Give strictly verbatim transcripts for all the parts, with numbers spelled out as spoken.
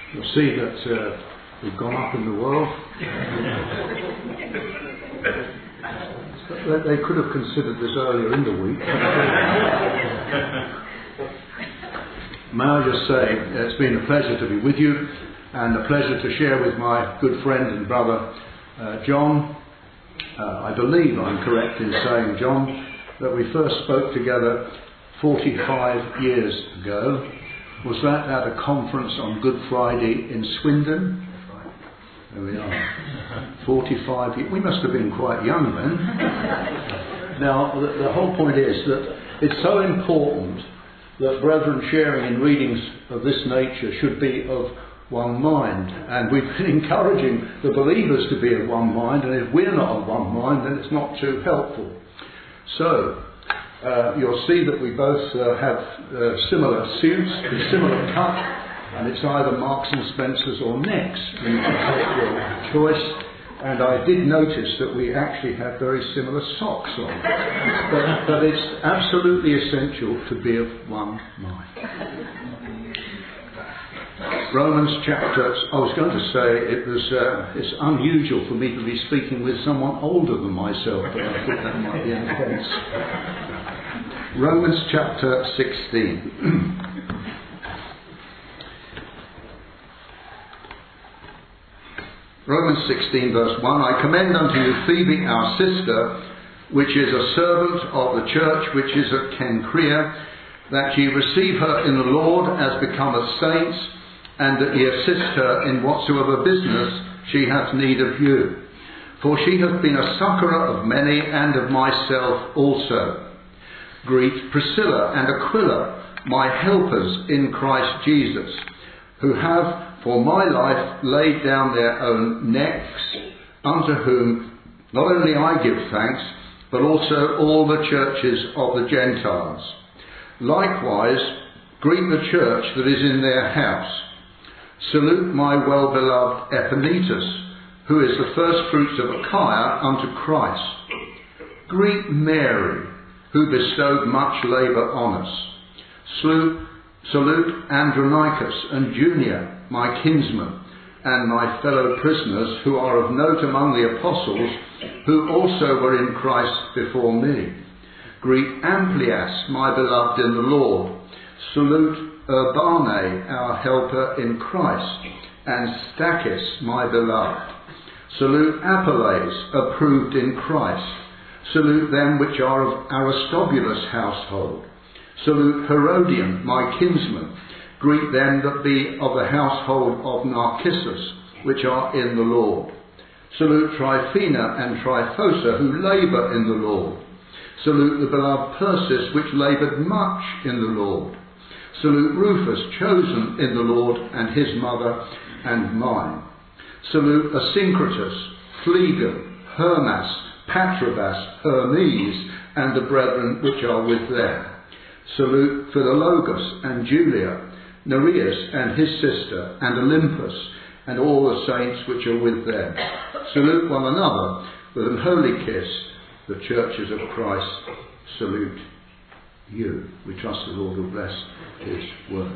You'll see that uh, we've gone up in the world. They could have considered this earlier in the week. May I just say, it's been a pleasure to be with you, and a pleasure to share with my good friend and brother uh, John. Uh, I believe I'm correct in saying, John, that we first spoke together forty-five years ago. Was that at a conference on Good Friday in Swindon? There we are. forty-five years. We must have been quite young then. Now, the, the whole point is that it's so important that brethren sharing in readings of this nature should be of one mind. And we've been encouraging the believers to be of one mind, and if we're not of one mind, then it's not too helpful. So, uh, you'll see that we both uh, have uh, similar suits, a similar cut, and it's either Marks and Spencer's or Next. You can take your choice. And I did notice that we actually have very similar socks on. But, but it's absolutely essential to be of one mind. Romans chapter, I was going to say it was uh, it's unusual for me to be speaking with someone older than myself, but I thought that might be an offence. Romans chapter sixteen. Romans sixteen verse one, I commend unto you Phoebe our sister, which is a servant of the church which is at Cenchrea, that ye receive her in the Lord as becometh saints, and that ye assist her in whatsoever business she hath need of you. For she hath been a succourer of many, and of myself also. Greet Priscilla and Aquila, my helpers in Christ Jesus, who have for my life laid down their own necks, unto whom not only I give thanks, but also all the churches of the Gentiles. Likewise, greet the church that is in their house. Salute my well-beloved Epanetus, who is the first fruits of Achaia unto Christ. Greet Mary, who bestowed much labour on us. Salute, salute Andronicus and Junia, my kinsmen, and my fellow prisoners, who are of note among the apostles, who also were in Christ before me. Greet Amplias, my beloved in the Lord. Salute Urbane, our helper in Christ, and Stachys, my beloved. Salute Apelles, approved in Christ. Salute them which are of Aristobulus' household. Salute Herodian, my kinsman. Greet them that be of the household of Narcissus, which are in the Lord. Salute Tryphena and Tryphosa, who labour in the Lord. Salute the beloved Persis, which laboured much in the Lord. Salute Rufus, chosen in the Lord, and his mother and mine. Salute Asyncritus, Phlegon, Hermas, Patrobas, Hermes, and the brethren which are with them. Salute Philologus and Julia, Nereus and his sister, and Olympus, and all the saints which are with them. Salute one another with an holy kiss. The churches of Christ salute you. We trust the Lord will bless his word.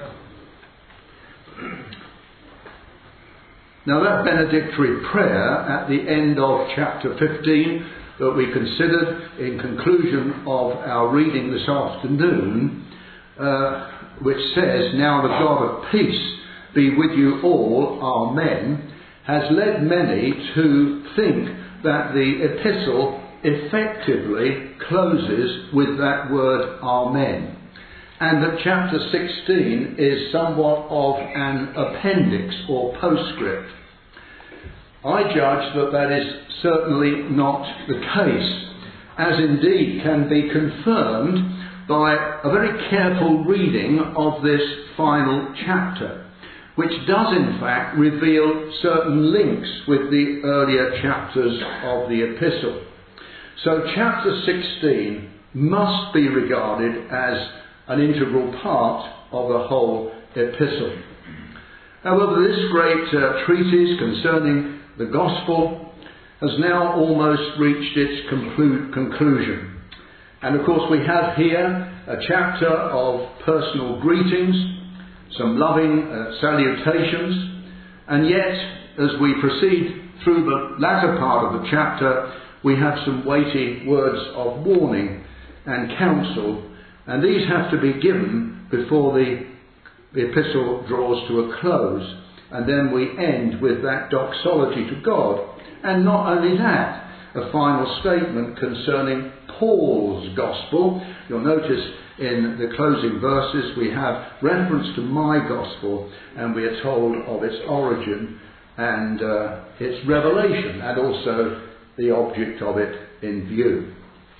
Now that benedictory prayer at the end of chapter fifteen that we considered in conclusion of our reading this afternoon, uh, which says, now the God of peace be with you all, amen, has led many to think that the epistle effectively closes with that word amen, and that chapter sixteen is somewhat of an appendix or postscript. I judge that that is certainly not the case, as indeed can be confirmed by a very careful reading of this final chapter, which does in fact reveal certain links with the earlier chapters of the epistle. So chapter sixteen must be regarded as an integral part of the whole epistle. However, this great uh, treatise concerning the gospel has now almost reached its conclu- conclusion. And of course we have here a chapter of personal greetings, some loving uh, salutations, and yet as we proceed through the latter part of the chapter, we have some weighty words of warning and counsel, and these have to be given before the epistle draws to a close. And then we end with that doxology to God. And not only that, a final statement concerning Paul's gospel. You'll notice in the closing verses we have reference to my gospel, and we are told of its origin and uh, its revelation, and also the object of it in view.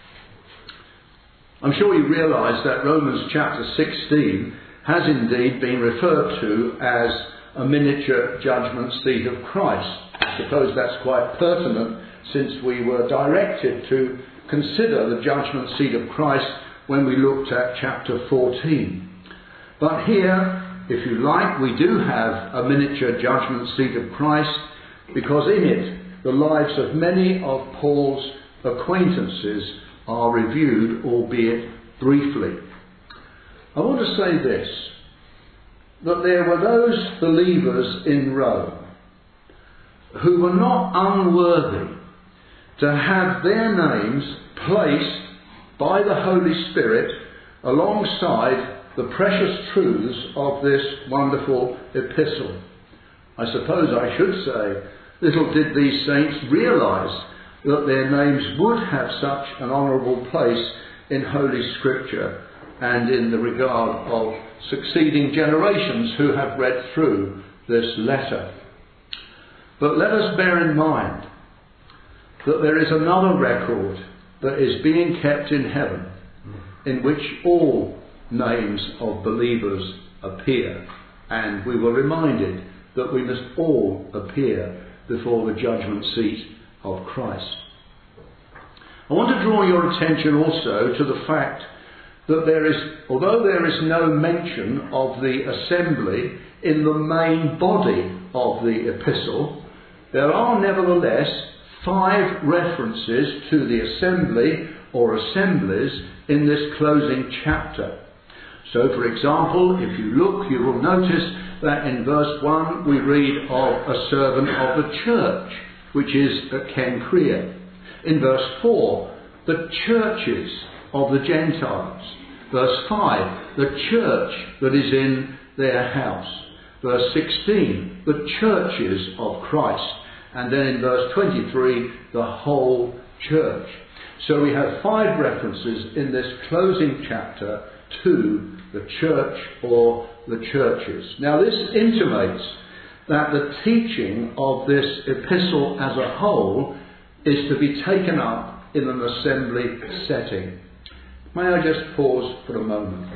I'm sure you realise that Romans chapter sixteen has indeed been referred to as a miniature judgment seat of Christ. I suppose that's quite pertinent, since we were directed to consider the judgment seat of Christ when we looked at chapter fourteen. But here, if you like, we do have a miniature judgment seat of Christ, because in it the lives of many of Paul's acquaintances are reviewed, albeit briefly. I want to say this, that there were those believers in Rome who were not unworthy to have their names placed by the Holy Spirit alongside the precious truths of this wonderful epistle. I suppose I should say, little did these saints realise that their names would have such an honourable place in Holy Scripture and in the regard of succeeding generations who have read through this letter. But let us bear in mind that there is another record that is being kept in heaven, in which all names of believers appear, and we were reminded that we must all appear before the judgment seat of Christ. I want to draw your attention also to the fact that there is, although there is no mention of the assembly in the main body of the epistle, there are nevertheless five references to the assembly or assemblies in this closing chapter. So, for example, if you look, you will notice that in verse one we read of a servant of the church, which is at Cenchrea. In verse four, the churches of the Gentiles. Verse five, the church that is in their house. Verse sixteen, the churches of Christ. And then in verse twenty-three, the whole church. So we have five references in this closing chapter to the church or the churches. Now this intimates that the teaching of this epistle as a whole is to be taken up in an assembly setting. May I just pause for a moment?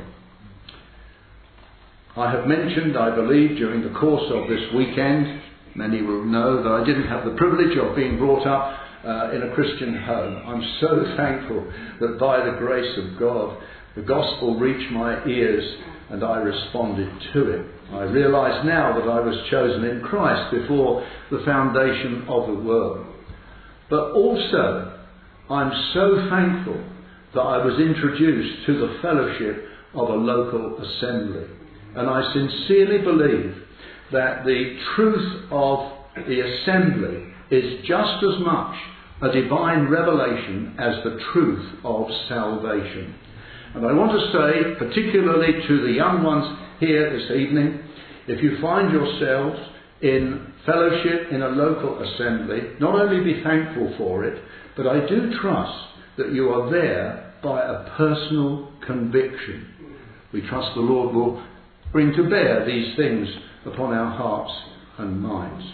I have mentioned, I believe, during the course of this weekend, many will know that I didn't have the privilege of being brought up uh, in a Christian home. I'm so thankful that by the grace of God, the gospel reached my ears and I responded to it. I realise now that I was chosen in Christ before the foundation of the world. But also, I'm so thankful that I was introduced to the fellowship of a local assembly. And I sincerely believe that the truth of the assembly is just as much a divine revelation as the truth of salvation. And I want to say, particularly to the young ones here this evening, if you find yourselves in fellowship in a local assembly, not only be thankful for it, but I do trust that you are there by a personal conviction. We trust the Lord will bring to bear these things upon our hearts and minds.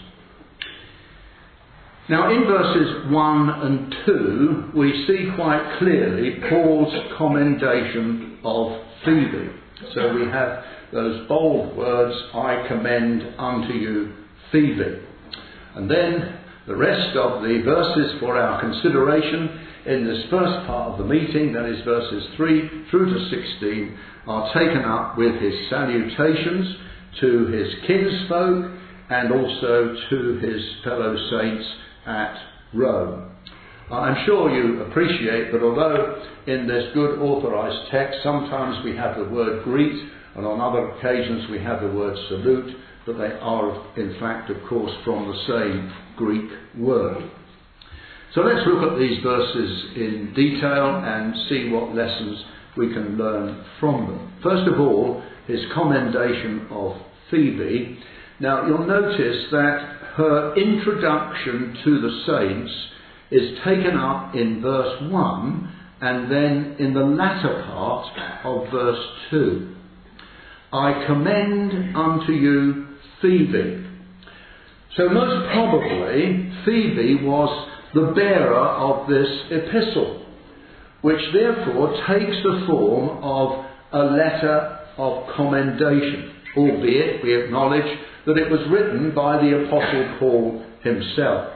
Now in verses one and two we see quite clearly Paul's commendation of Phoebe. So we have those bold words, I commend unto you Phoebe. And then the rest of the verses for our consideration in this first part of the meeting, that is verses three through to sixteen, are taken up with his salutations to his kinsfolk and also to his fellow saints at Rome. I'm sure you appreciate that although in this good authorised text sometimes we have the word greet and on other occasions we have the word salute, but they are in fact, of course, from the same Greek word. So let's look at these verses in detail and see what lessons we can learn from them. First of all, his commendation of Phoebe. Now you'll notice that her introduction to the saints is taken up in verse one and then in the latter part of verse two. I commend unto you Phoebe. So most probably Phoebe was the bearer of this epistle, which therefore takes the form of a letter of commendation, albeit we acknowledge that it was written by the Apostle Paul himself.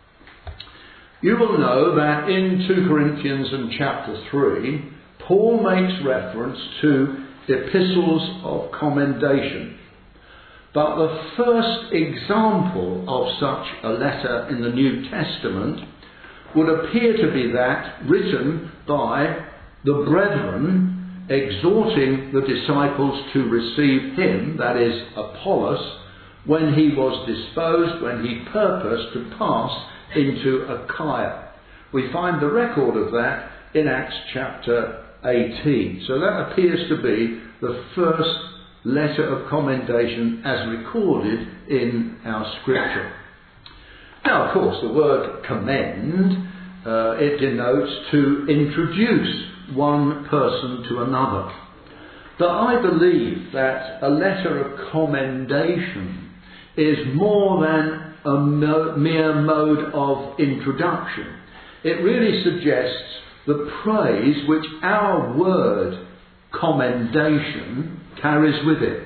You will know that in Second Corinthians and chapter three, Paul makes reference to epistles of commendation. But the first example of such a letter in the New Testament would appear to be that written by the brethren exhorting the disciples to receive him, that is Apollos, when he was disposed, when he purposed to pass into Achaia. We find the record of that in Acts chapter eighteen. So that appears to be the first letter of commendation as recorded in our scripture. Now, of course, the word commend, uh, it denotes to introduce one person to another. But I believe that a letter of commendation is more than a mo- mere mode of introduction. It really suggests the praise which our word commendation carries with it.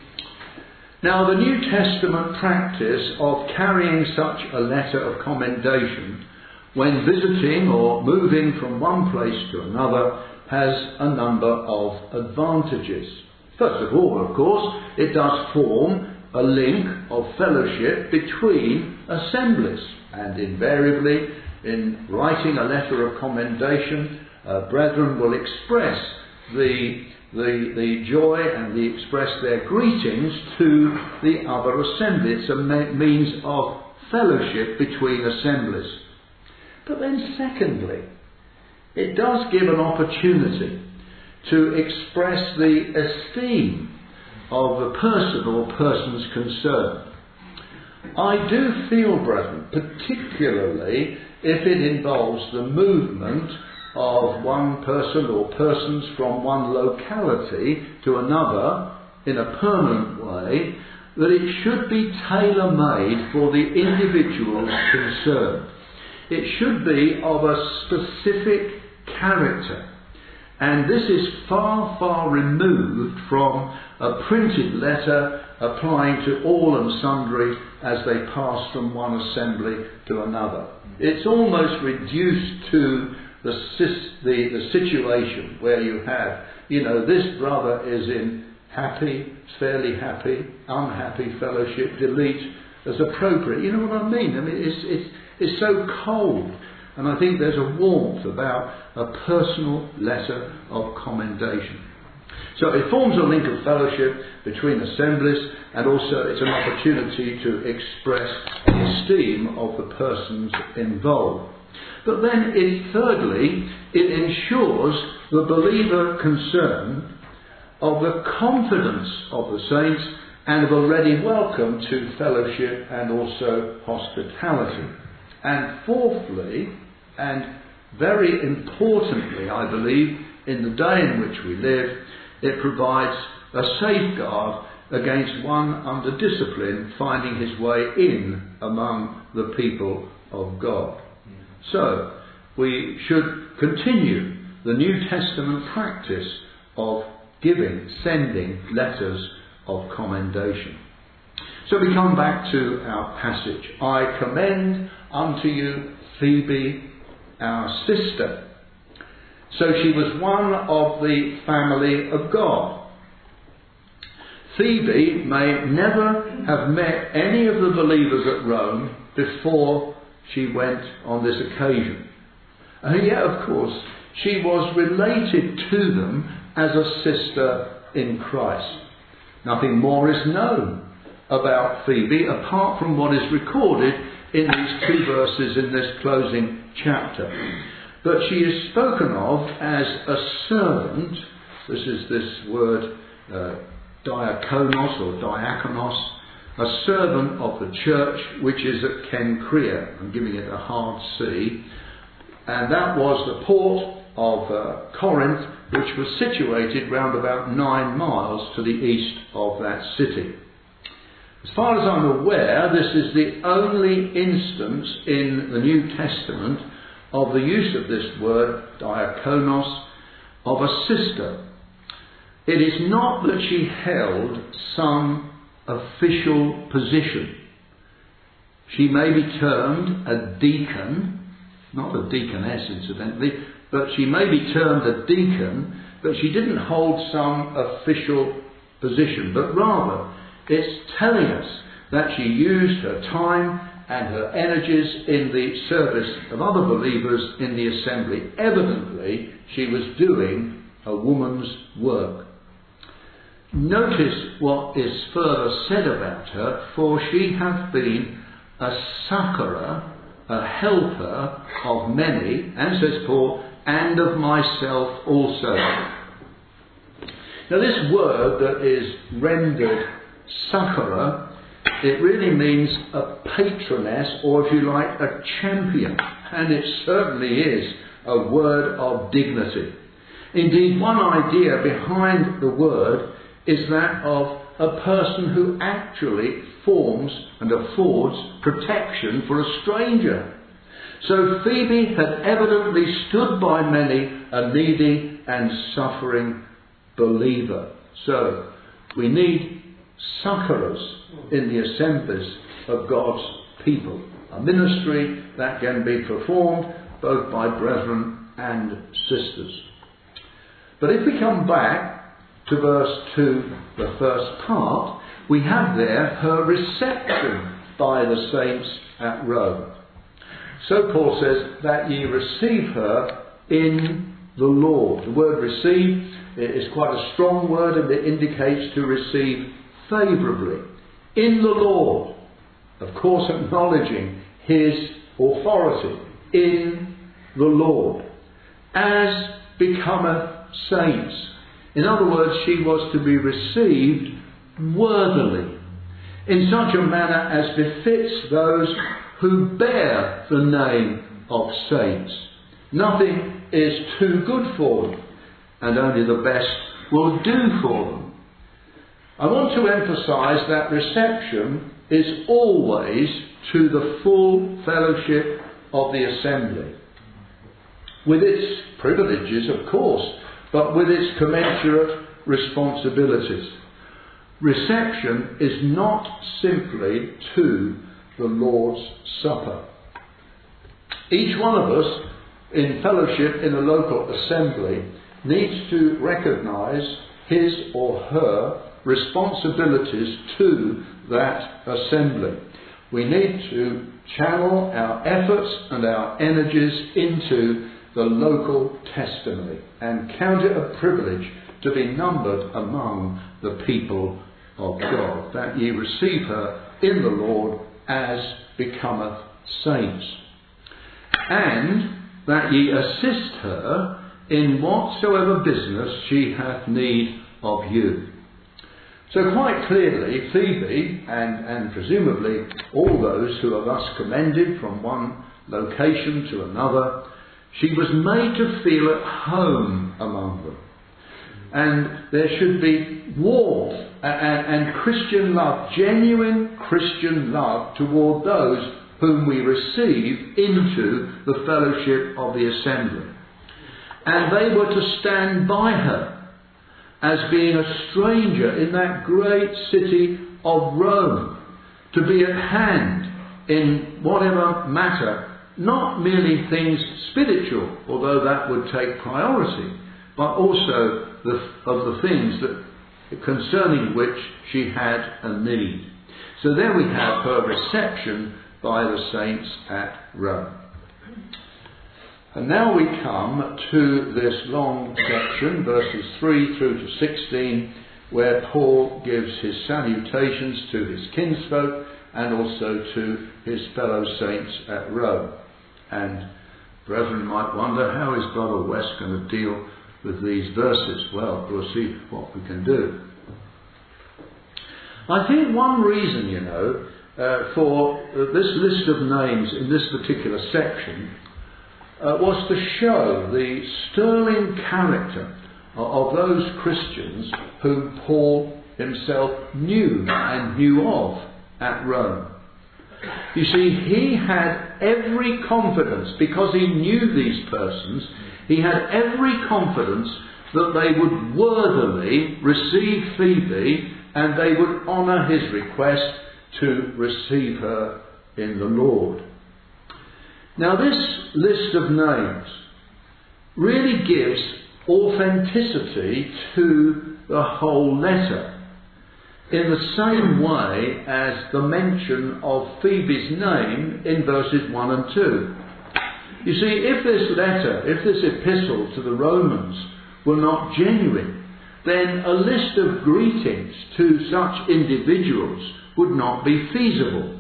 Now, the New Testament practice of carrying such a letter of commendation when visiting or moving from one place to another has a number of advantages. First of all, of course, it does form a link of fellowship between assemblies, and invariably in writing a letter of commendation, uh, brethren will express the The, the joy and the express their greetings to the other assembly. It's a me- means of fellowship between assemblies. But then secondly, it does give an opportunity to express the esteem of the person or persons concerned. I do feel, brethren, particularly if it involves the movement of one person or persons from one locality to another in a permanent way, that it should be tailor-made for the individuals concerned. It should be of a specific character. And this is far, far removed from a printed letter applying to all and sundry as they pass from one assembly to another. It's almost reduced to The, the, the situation where you have, you know, this brother is in happy, fairly happy, unhappy fellowship, delete as appropriate. You know what I mean? I mean, it's, it's, it's so cold. And I think there's a warmth about a personal letter of commendation. So it forms a link of fellowship between assemblies, and also it's an opportunity to express the esteem of the persons involved. But then, it, thirdly, it ensures the believer concerned of the confidence of the saints and of a ready welcome to fellowship and also hospitality. And fourthly, and very importantly, I believe, in the day in which we live, it provides a safeguard against one under discipline finding his way in among the people of God. So, we should continue the New Testament practice of giving, sending letters of commendation. So we come back to our passage. I commend unto you Phoebe, our sister. So she was one of the family of God. Phoebe may never have met any of the believers at Rome before she went on this occasion. And yet, of course, she was related to them as a sister in Christ. Nothing more is known about Phoebe apart from what is recorded in these two verses in this closing chapter. But she is spoken of as a servant. This is this word uh, diakonos or diakonos, a servant of the church which is at Cenchrea. I'm giving it a hard C. And that was the port of uh, Corinth, which was situated round about nine miles to the east of that city. As far as I'm aware, this is the only instance in the New Testament of the use of this word, diakonos, of a sister. It is not that she held some official position. She may be termed a deacon, not a deaconess incidentally, but she may be termed a deacon, but she didn't hold some official position, but rather it's telling us that she used her time and her energies in the service of other believers in the assembly. Evidently, she was doing a woman's work. Notice what is further said about her, for she hath been a succourer, a helper of many, and says Paul, and of myself also. Now this word that is rendered succourer, it really means a patroness, or if you like, a champion. And it certainly is a word of dignity. Indeed, one idea behind the word is that of a person who actually forms and affords protection for a stranger. So Phoebe had evidently stood by many a needy and suffering believer. So we need succourers in the assemblies of God's people. A ministry that can be performed both by brethren and sisters. But if we come back to verse two, the first part, we have there her reception by the saints at Rome. So Paul says that ye receive her in the Lord. The word receive is quite a strong word, and it indicates to receive favourably. In the Lord, of course acknowledging his authority. In the Lord, as becometh saints. In other words, she was to be received worthily, in such a manner as befits those who bear the name of saints. Nothing is too good for them, and only the best will do for them. I want to emphasise that reception is always to the full fellowship of the assembly, with its privileges, of course, but with its commensurate responsibilities. Reception is not simply to the Lord's Supper. Each one of us in fellowship in a local assembly needs to recognise his or her responsibilities to that assembly. We need to channel our efforts and our energies into the local testimony and count it a privilege to be numbered among the people of God, that ye receive her in the Lord as becometh saints, and that ye assist her in whatsoever business she hath need of you. So quite clearly, Phoebe, and, and presumably all those who are thus commended from one location to another, she was made to feel at home among them. And there should be warmth and, and Christian love, genuine Christian love toward those whom we receive into the fellowship of the assembly. And they were to stand by her as being a stranger in that great city of Rome, to be at hand in whatever matter, not merely things spiritual, although that would take priority, but also the, of the things that concerning which she had a need. So there we have her reception by the saints at Rome. And now we come to this long section, verses three through to sixteen, where Paul gives his salutations to his kinsfolk and also to his fellow saints at Rome. And brethren might wonder, how is Brother West going to deal with these verses? Well, we'll see what we can do. I think one reason, you know, uh, for uh, this list of names in this particular section uh, was to show the sterling character of, of those Christians whom Paul himself knew and knew of at Rome. You see, he had every confidence, because he knew these persons, he had every confidence that they would worthily receive Phoebe and they would honour his request to receive her in the Lord. Now, this list of names really gives authenticity to the whole letter, in the same way as the mention of Phoebe's name in verses one and two. You see, if this letter, if this epistle to the Romans were not genuine, then a list of greetings to such individuals would not be feasible.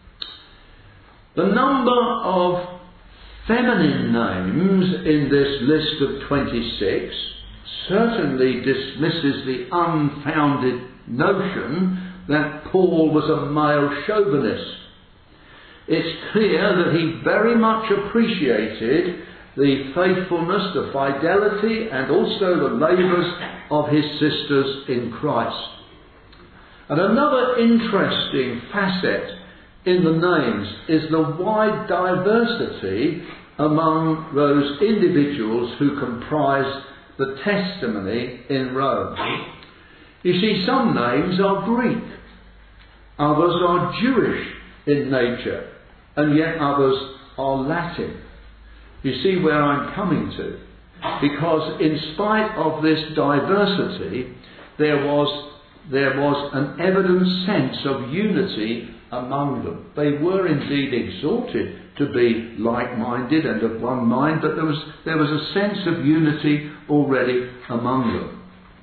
The number of feminine names in this list of twenty-six certainly dismisses the unfounded notion that Paul was a male chauvinist. It's clear that he very much appreciated the faithfulness, the fidelity, and also the labours of his sisters in Christ. And another interesting facet in the names is the wide diversity among those individuals who comprise the testimony in Rome. You see, some names are Greek, others are Jewish in nature, and yet others are Latin. You see where I'm coming to? Because in spite of this diversity, there was, there was an evident sense of unity among them. They were indeed exhorted to be like-minded and of one mind, but there was, there was a sense of unity already among them.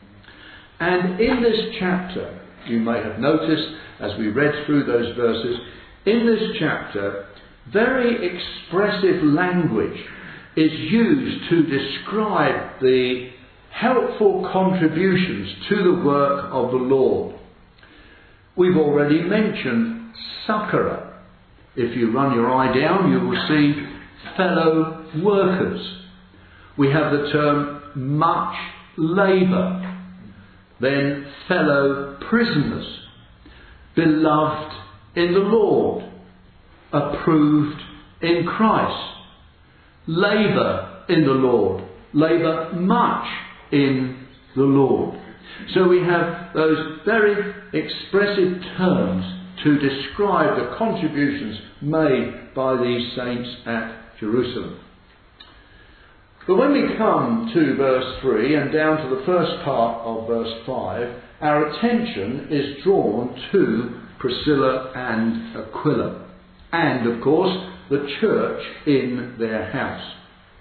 And in this chapter, you may have noticed, as we read through those verses, in this chapter, very expressive language is used to describe the helpful contributions to the work of the Lord. We've already mentioned succourer. If you run your eye down, you will see fellow workers. We have the term much labour. Then fellow prisoners, beloved in the Lord, approved in Christ, labour in the Lord, labour much in the Lord. So we have those very expressive terms to describe the contributions made by these saints at Jerusalem. But when we come to verse three and down to the first part of verse five, our attention is drawn to Priscilla and Aquila, and of course the church in their house.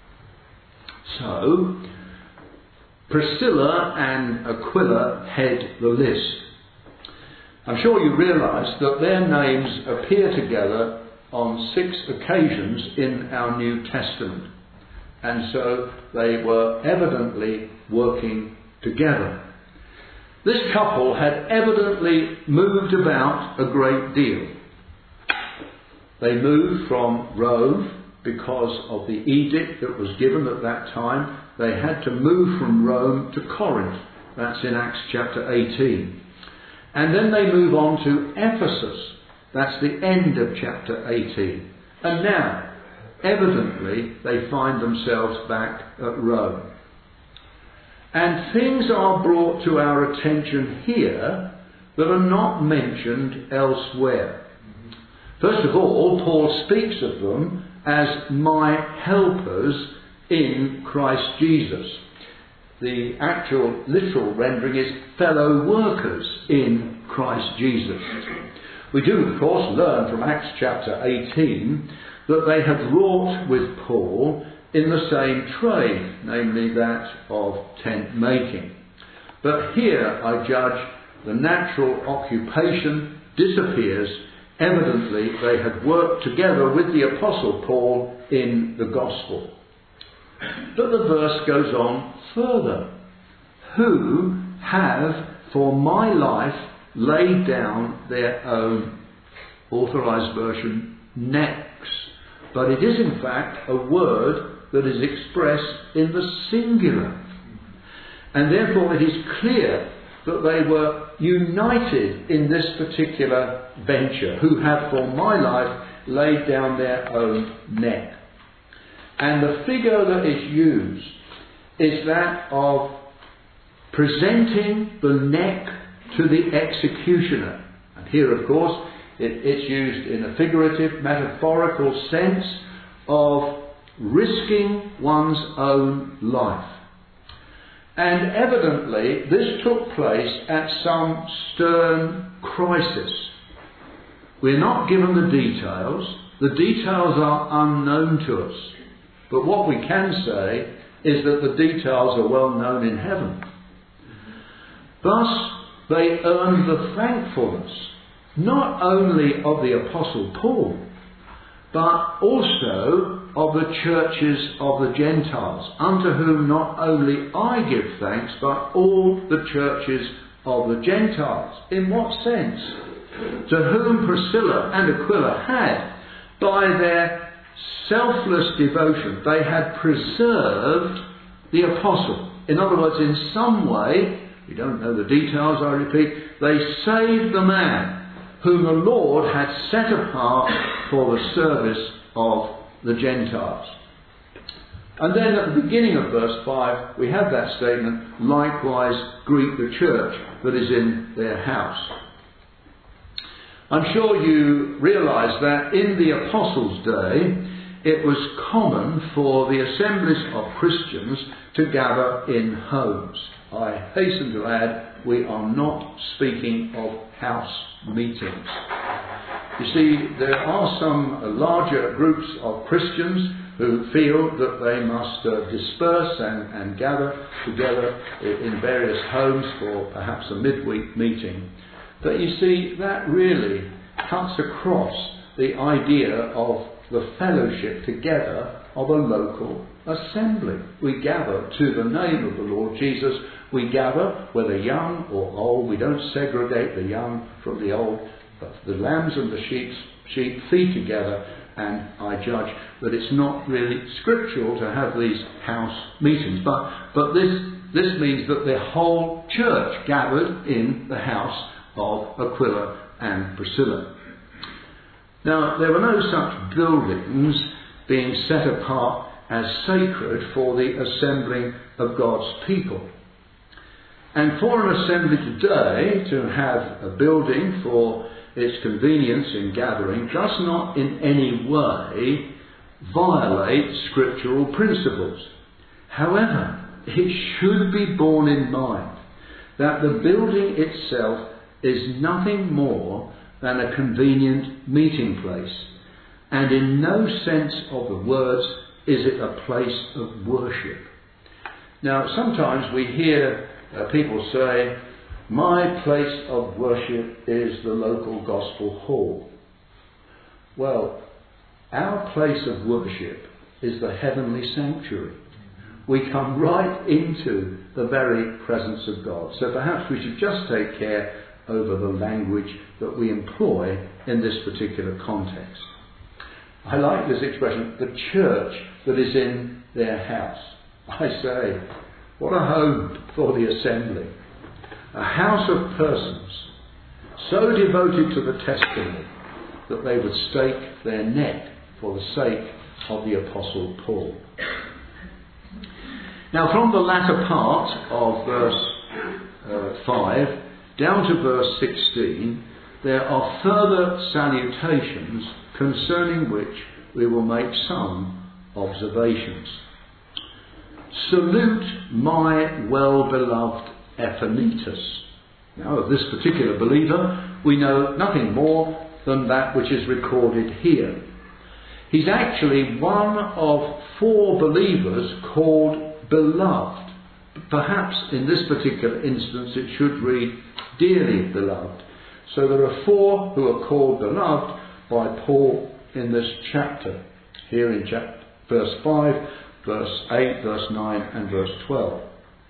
So, Priscilla and Aquila head the list. I'm sure you realise that their names appear together on six occasions in our New Testament. And so they were evidently working together. This couple had evidently moved about a great deal. They moved from Rome because of the edict that was given at that time. They had to move from Rome to Corinth. That's in Acts chapter eighteen. And then they move on to Ephesus. That's the end of chapter eighteen. And now, evidently, they find themselves back at Rome. And things are brought to our attention here that are not mentioned elsewhere. First of all, Paul speaks of them as my helpers in Christ Jesus. The actual literal rendering is fellow workers in Christ Jesus. We do, of course, learn from Acts chapter eighteen that they had wrought with Paul in the same trade, namely that of tent making. But here, I judge, the natural occupation disappears. Evidently, they had worked together with the Apostle Paul in the gospel. But the verse goes on further. Who have for my life laid down their own, authorized version, necks. But it is in fact a word that is expressed in the singular. And therefore it is clear that they were united in this particular venture, who have for my life laid down their own neck. And the figure that is used is that of presenting the neck to the executioner. And here, of course, it, it's used in a figurative, metaphorical sense of risking one's own life. And evidently, this took place at some stern crisis. We're not given the details. The details are unknown to us. But what we can say is that the details are well known in heaven. Thus, they earned the thankfulness not only of the Apostle Paul, but also of the churches of the Gentiles, unto whom not only I give thanks, but all the churches of the Gentiles. In what sense? To whom Priscilla and Aquila had, by their selfless devotion, they had preserved the apostle. In other words, in some way, we don't know the details, I repeat, they saved the man whom the Lord had set apart for the service of the Gentiles. And then at the beginning of verse five, we have that statement, likewise greet the church that is in their house. I'm sure you realise that in the Apostles' day, it was common for the assemblies of Christians to gather in homes. I hasten to add, we are not speaking of house meetings. You see, there are some larger groups of Christians who feel that they must uh, disperse and, and gather together in various homes for perhaps a midweek meeting. But you see, that really cuts across the idea of the fellowship together of a local assembly. We gather to the name of the Lord Jesus. We gather, whether young or old. We don't segregate the young from the old. But the lambs and the sheep, sheep feed together, and I judge that it's not really scriptural to have these house meetings. But but this this means that the whole church gathered in the house of Aquila and Priscilla. Now, there were no such buildings being set apart as sacred for the assembling of God's people. And for an assembly today to have a building for its convenience in gathering does not in any way violate scriptural principles. However, it should be borne in mind that the building itself is nothing more than a convenient meeting place, and in no sense of the words is it a place of worship. Now, sometimes we hear uh, people say, my place of worship is the local gospel hall. Well, our place of worship is the heavenly sanctuary. We come right into the very presence of God. So perhaps we should just take care over the language that we employ in this particular context. I like this expression, the church that is in their house. I say, what a home for the assembly. A house of persons so devoted to the testimony that they would stake their neck for the sake of the Apostle Paul. Now, from the latter part of verse uh, five down to verse sixteen, there are further salutations concerning which we will make some observations. Salute my well-beloved Epaphras. Now, of this particular believer, we know nothing more than that which is recorded here. He's actually one of four believers called beloved perhaps in this particular instance it should read, dearly beloved. So there are four who are called beloved by Paul in this chapter. Here in chapter, verse five, verse eight, verse nine and verse twelve.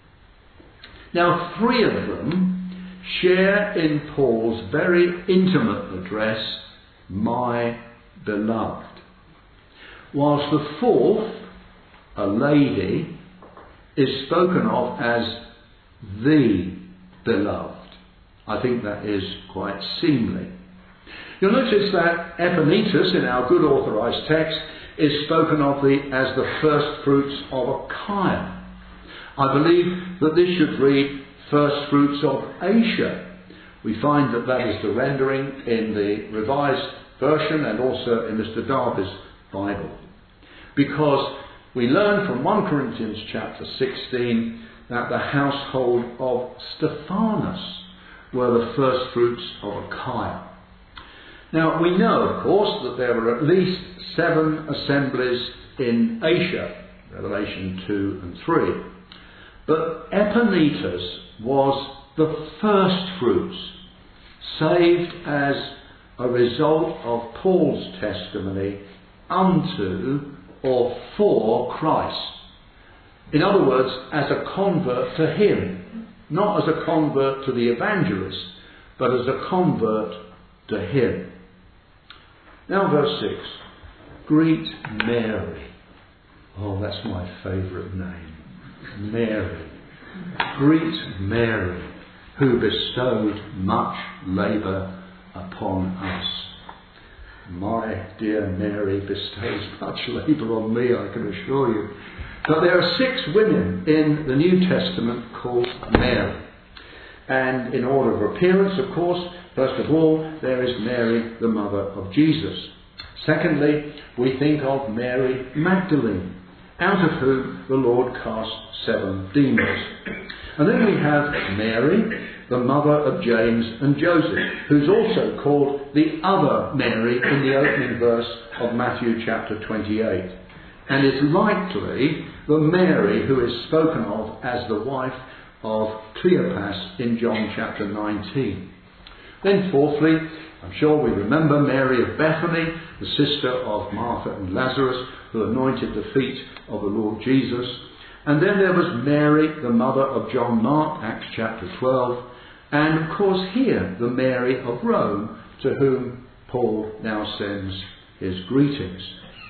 Now three of them share in Paul's very intimate address, my beloved. Whilst the fourth, a lady, is spoken of as the beloved. I think that is quite seemly. You'll notice that Epanetus in our good authorised text is spoken of the, as the first fruits of Achaia. I believe that this should read first fruits of Asia. We find that that is the rendering in the Revised Version and also in Mister Darby's Bible. Because we learn from First Corinthians chapter sixteen that the household of Stephanas were the first fruits of Achaia. Now we know, of course, that there were at least seven assemblies in Asia, Revelation two and three. But Epanetus was the first fruits, saved as a result of Paul's testimony unto or for Christ. In other words, as a convert to him, not as a convert to the evangelist, but as a convert to him. Now verse six, greet Mary. Oh, that's my favourite name. Mary. Greet Mary, who bestowed much labour upon us. My dear Mary bestows much labour on me, I can assure you. But there are six women in the New Testament called Mary. And in order of appearance, of course, first of all, there is Mary, the mother of Jesus. Secondly, we think of Mary Magdalene, out of whom the Lord cast seven demons. And then we have Mary, the mother of James and Joseph, who's also called the other Mary in the opening verse of Matthew chapter twenty-eight, and is likely the Mary who is spoken of as the wife of Cleopas in John chapter nineteen. Then fourthly, I'm sure we remember Mary of Bethany, the sister of Martha and Lazarus, who anointed the feet of the Lord Jesus. And then there was Mary, the mother of John Mark, Acts chapter twelve. And of course here, the Mary of Rome, to whom Paul now sends his greetings.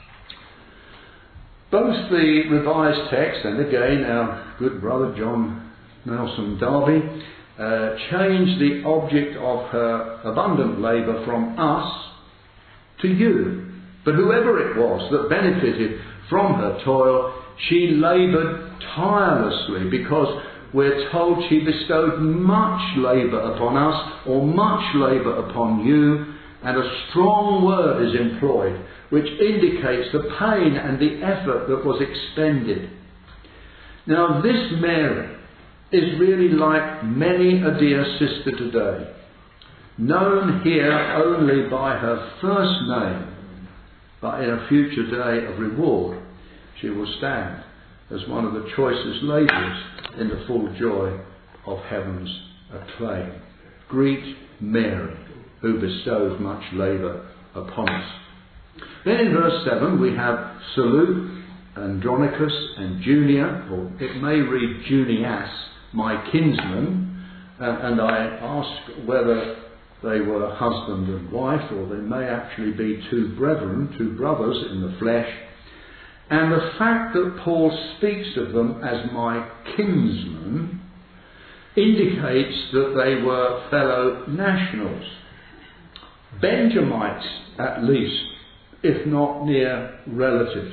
Both the Revised Text and again our good brother John Nelson Darby uh, changed the object of her abundant labour from us to you. But whoever it was that benefited from her toil, she laboured tirelessly, because we're told she bestowed much labour upon us, or much labour upon you, and a strong word is employed, which indicates the pain and the effort that was expended. Now this Mary is really like many a dear sister today, known here only by her first name, but in a future day of reward she will stand as one of the choicest labourers in the full joy of heaven's acclaim. Greet Mary, who bestows much labour upon us. Then in verse seven we have salute Andronicus and Junia, or it may read Junias, my kinsman, uh, and I ask whether they were husband and wife, or they may actually be two brethren, two brothers in the flesh. And the fact that Paul speaks of them as my kinsmen indicates that they were fellow nationals, Benjamites at least, if not near relatives.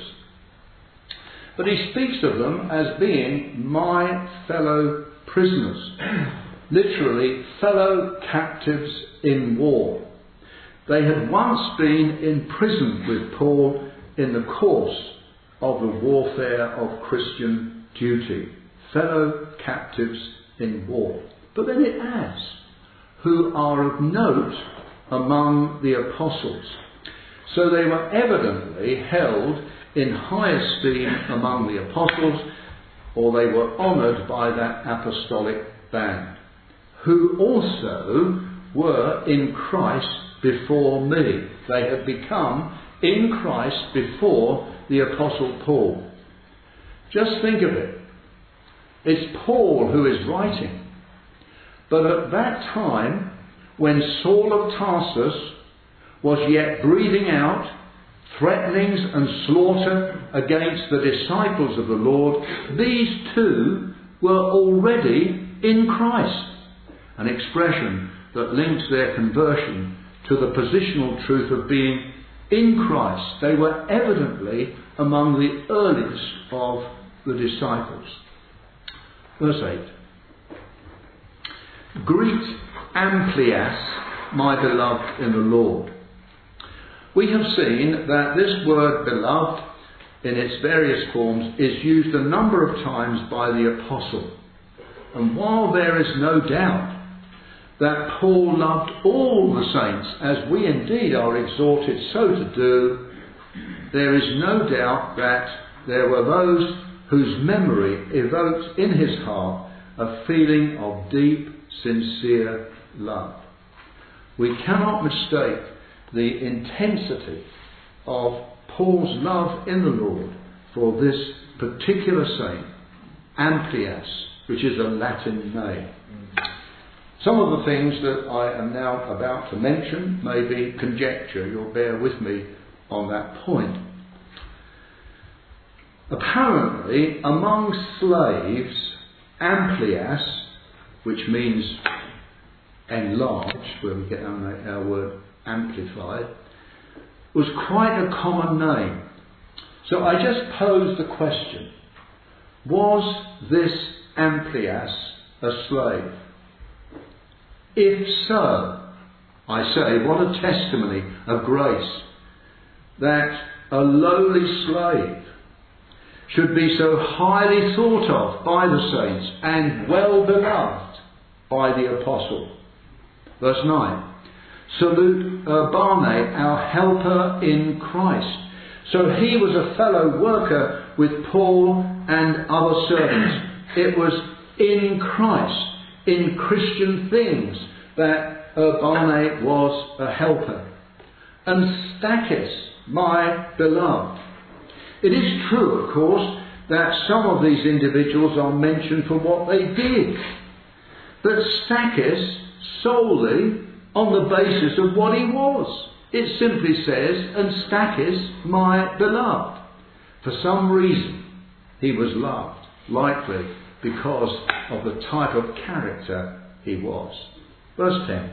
But he speaks of them as being my fellow prisoners, literally fellow captives in war. They had once been imprisoned with Paul in the course of the warfare of Christian duty, fellow captives in war. But then it adds, who are of note among the apostles. So they were evidently held in high esteem among the apostles, or they were honoured by that apostolic band, who also were in Christ before me. They had become in Christ before the Apostle Paul. Just think of it. It's Paul who is writing. But at that time, when Saul of Tarsus was yet breathing out threatenings and slaughter against the disciples of the Lord, these two were already in Christ. An expression that links their conversion to the positional truth of being in Christ. They were evidently among the earliest of the disciples. Verse eight. Greet Amplias, my beloved in the Lord. We have seen that this word beloved in its various forms is used a number of times by the apostle. And while there is no doubt that Paul loved all the saints, as we indeed are exhorted so to do, there is no doubt that there were those whose memory evoked in his heart a feeling of deep, sincere love. We cannot mistake the intensity of Paul's love in the Lord for this particular saint, Amplias, which is a Latin name. Some of the things that I am now about to mention may be conjecture. You'll bear with me on that point. Apparently, among slaves, Amplias, which means enlarged, where we get our, our word amplified, was quite a common name. So I just posed the question, was this Amplias a slave? If so, I say, what a testimony of grace that a lowly slave should be so highly thought of by the saints and well beloved by the apostle. Verse nine. Salute Urbane, our helper in Christ. So he was a fellow worker with Paul and other servants. It was in Christ, in Christian things, that Urbane was a helper. And Stachys, my beloved. It is true, of course, that some of these individuals are mentioned for what they did. But Stachys solely on the basis of what he was. It simply says, and Stachys, my beloved. For some reason, he was loved, likely because of the type of character he was. Verse ten.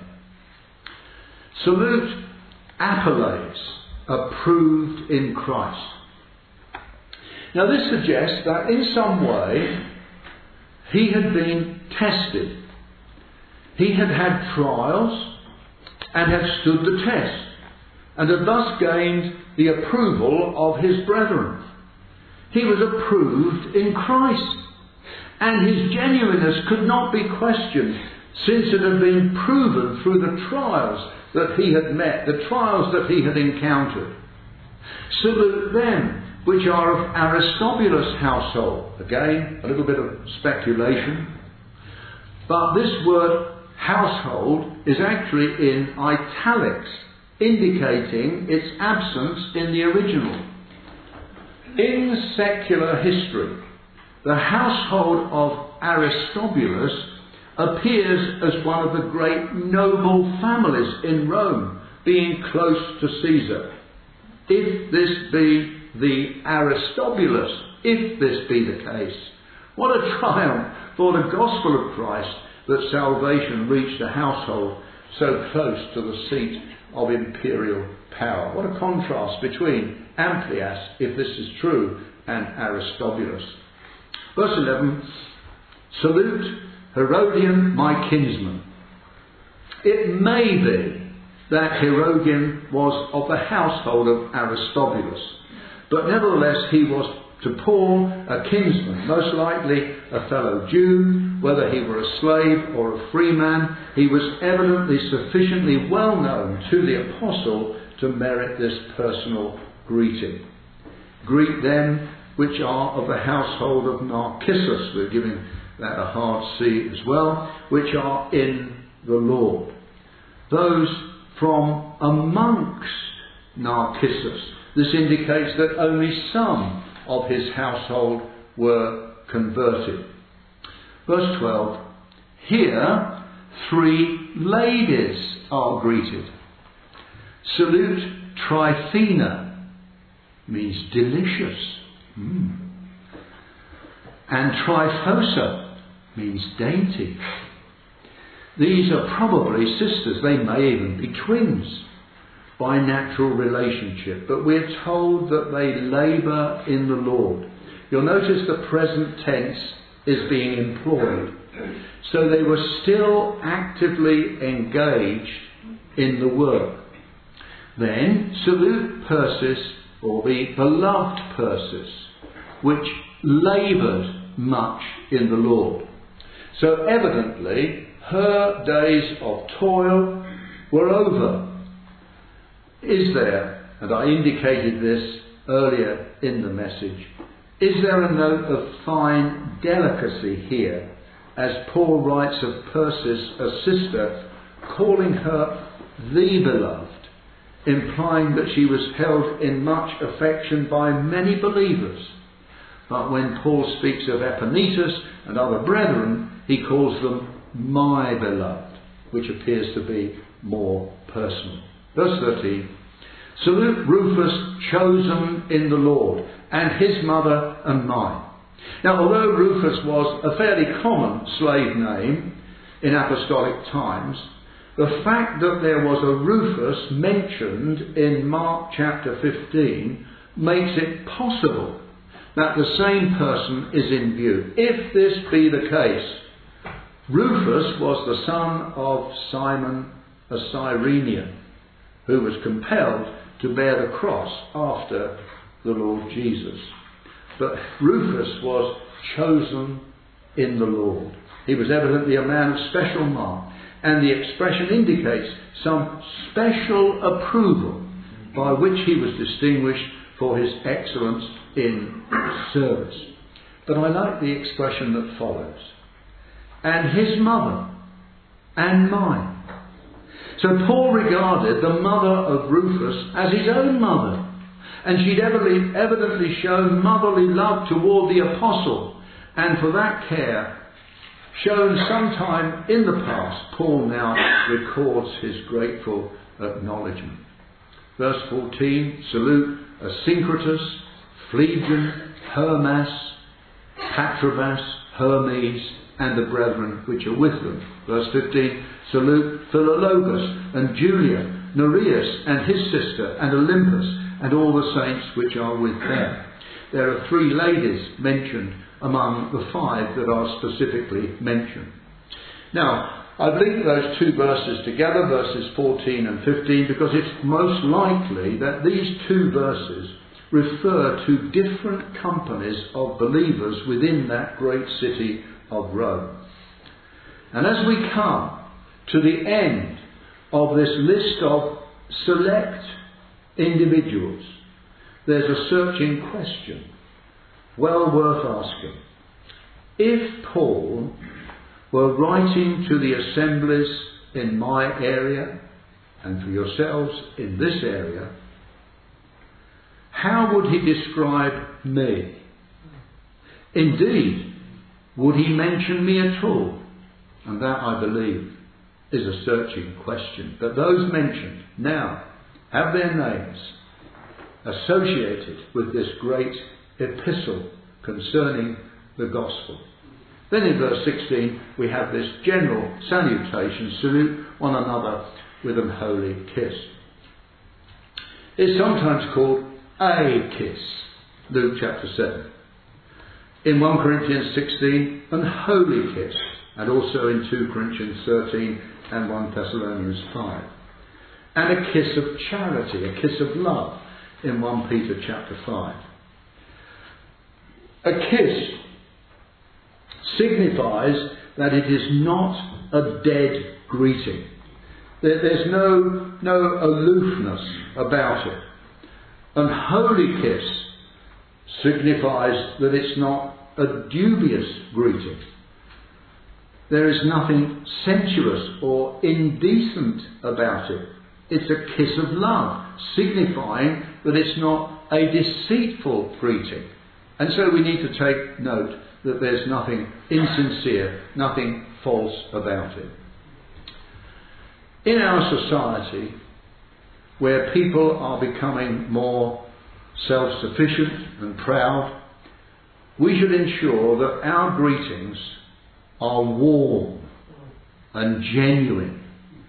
Salute Apelles, approved in Christ. Now this suggests that in some way he had been tested. He had had trials and had stood the test, and had thus gained the approval of his brethren. He was approved in Christ, and his genuineness could not be questioned, since it had been proven through the trials that he had met, the trials that he had encountered. Salute them which are of Aristobulus' household. Again, a little bit of speculation. But this word household is actually in italics, indicating its absence in the original. In secular history, the household of Aristobulus appears as one of the great noble families in Rome, being close to Caesar. If this be the Aristobulus, if this be the case, what a triumph for the gospel of Christ that salvation reached a household so close to the seat of imperial power. What a contrast between Amplias, if this is true, and Aristobulus. Verse eleven. Salute Herodian, my kinsman. It may be that Herodian was of the household of Aristobulus, but nevertheless he was to Paul a kinsman, most likely a fellow Jew. Whether he were a slave or a free man, he was evidently sufficiently well known to the apostle to merit this personal greeting. Greet them which are of the household of Narcissus. We're giving that a hard C as well, which are in the Lord. Those from amongst Narcissus. This indicates that only some of his household were converted. Verse twelve. Here, three ladies are greeted. Salute Tryphena, means delicious. Mm. And Tryphosa means dainty. These are probably sisters. They may even be twins by natural relationship. But we're told that they labour in the Lord. You'll notice the present tense is being employed. So they were still actively engaged in the work. Then salute Persis, or the beloved Persis, which laboured much in the Lord. So evidently her days of toil were over. Is there, and I indicated this earlier in the message, is there a note of fine delicacy here as Paul writes of Persis, a sister, calling her the beloved, implying that she was held in much affection by many believers. But when Paul speaks of Epaenetus and other brethren, he calls them my beloved, which appears to be more personal. Verse thirteen. Salute Rufus, chosen in the Lord, and his mother and mine. Now, although Rufus was a fairly common slave name in apostolic times, the fact that there was a Rufus mentioned in Mark chapter fifteen makes it possible that the same person is in view. If this be the case, Rufus was the son of Simon a Cyrenian, who was compelled to bear the cross after the Lord Jesus. But Rufus was chosen in the Lord. He was evidently a man of special mark, and the expression indicates some special approval by which he was distinguished for his excellence in service. But I like the expression that follows. And his mother and mine. So Paul regarded the mother of Rufus as his own mother. And she'd evidently, evidently shown motherly love toward the apostle. And for that care, shown sometime in the past, Paul now records his grateful acknowledgement. Verse fourteen, salute Asyncritus, Phlegon, Hermas, Patrobas, Hermes, and the brethren which are with them. Verse fifteen, salute Philologus and Julia, Nereus and his sister, and Olympus, and all the saints which are with them. There are three ladies mentioned among the five that are specifically mentioned. Now, I've linked those two verses together, verses fourteen and fifteen, because it's most likely that these two verses refer to different companies of believers within that great city of Rome. And as we come to the end of this list of select individuals, there's a searching question, well worth asking. If Paul were writing to the assemblies in my area, and for yourselves in this area, how would he describe me? Indeed, would he mention me at all? And that, I believe, is a searching question. But those mentioned now have their names associated with this great epistle concerning the gospel. Then in verse sixteen we have this general salutation, salute one another with an holy kiss. It's sometimes called a kiss, Luke chapter seven. In First Corinthians sixteen, an holy kiss, and also in Second Corinthians thirteen and First Thessalonians five. And a kiss of charity, a kiss of love in First Peter chapter five. A kiss signifies that it is not a dead greeting. There's no, no aloofness about it. An holy kiss signifies that it's not a dubious greeting. There is nothing sensuous or indecent about it. It's a kiss of love, signifying that it's not a deceitful greeting. And so we need to take note that there's nothing insincere, nothing false about it. In our society, where people are becoming more self-sufficient and proud, we should ensure that our greetings are warm and genuine.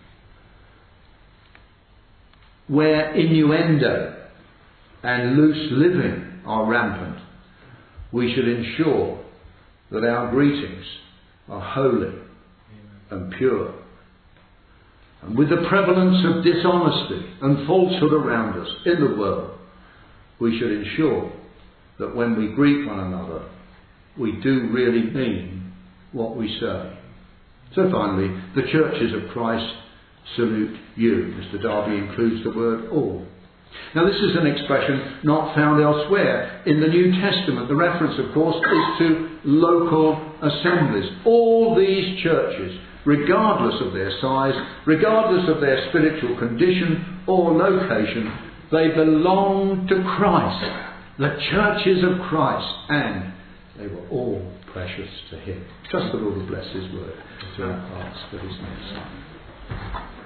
Where innuendo and loose living are rampant, we should ensure that our greetings are holy and pure. And with the prevalence of dishonesty and falsehood around us in the world, we should ensure that when we greet one another, we do really mean what we say. So finally, the churches of Christ salute you. Mister Darby includes the word all. Now this is an expression not found elsewhere in the New Testament. The reference, of course, is to local assemblies. All these churches, regardless of their size, regardless of their spiritual condition or location, they belong to Christ, the churches of Christ, and they were all precious to him. Trust the Lord will bless his word to our hearts for his next time.